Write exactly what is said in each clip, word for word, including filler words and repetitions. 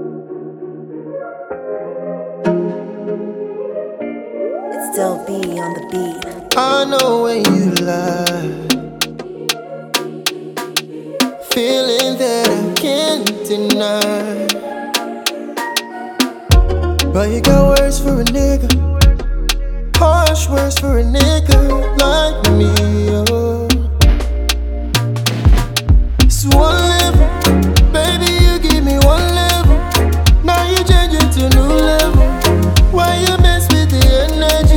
It's still B on the beat. I know when you lie, feeling that I can't deny. But you got words for a nigga, harsh words for a nigga like me, oh. It's one level, baby, you give me one level. Now you change it to new level. Why you mess with the energy,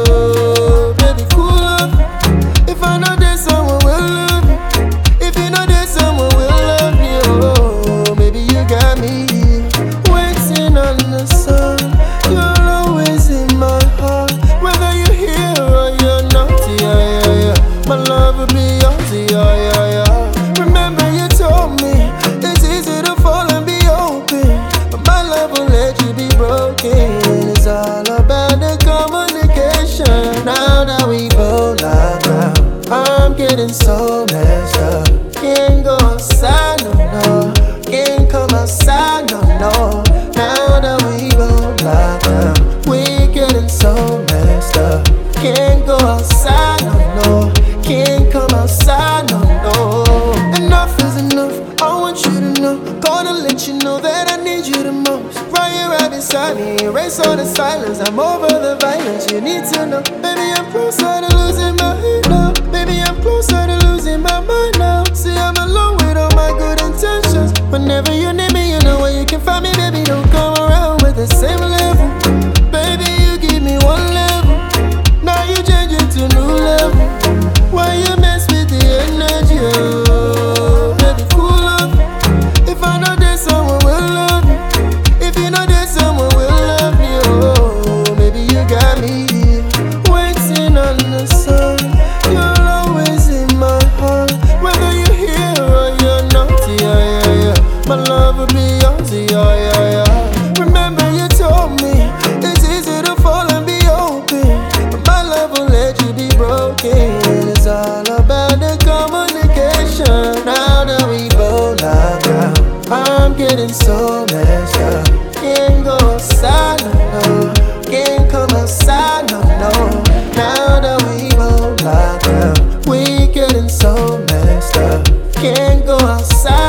oh? Baby, cool up. If I know there's someone will love you, if you know there's someone will love you, oh. Baby, you got me waiting on the sun. You're always in my heart, whether you're here or you're not, yeah, yeah, yeah. My love will be yours, yeah, yeah, yeah. Remember you told me it's easy to fall and be open, but my love will let you be broken. It's all about the communication. Now that we both locked down, I'm getting so messed up. Can't go outside, no, no. Can't come outside, no, no. Now that we both locked down, we getting so messed up. Can't go outside, no, no. Can't come outside, no, no. Enough is enough, I want you to know. Gonna let you know that I need you the most. Right here, right beside me, erase all the silence. I'm over the violence, you need to know. Baby, I'm closer to losing my head now. Baby, I'm closer to losing my mind now. See, I'm alone with all my good intentions. Whenever you need me, you know where you can find me. Baby, don't come around with the same level. Baby, you give me one level, now you change it to new level. Why you mess with the energy, oh? Baby, cool up. If I know there's someone will love you, if you know there's someone will love you, oh. Baby, you got me waiting on the sun. You're always in my heart, whether you're here or you're not, yeah, yeah, yeah. My love will be yours, yeah, yeah, yeah. Remember you told me it's easy to fall and be open, but my love will let you be broken. It's all about the communication. Now that we both locked down, I'm getting so messed up. Can't go outside, no, no. Can't come outside, no, no. Now that we both locked down, we getting so messed up. Can't go outside.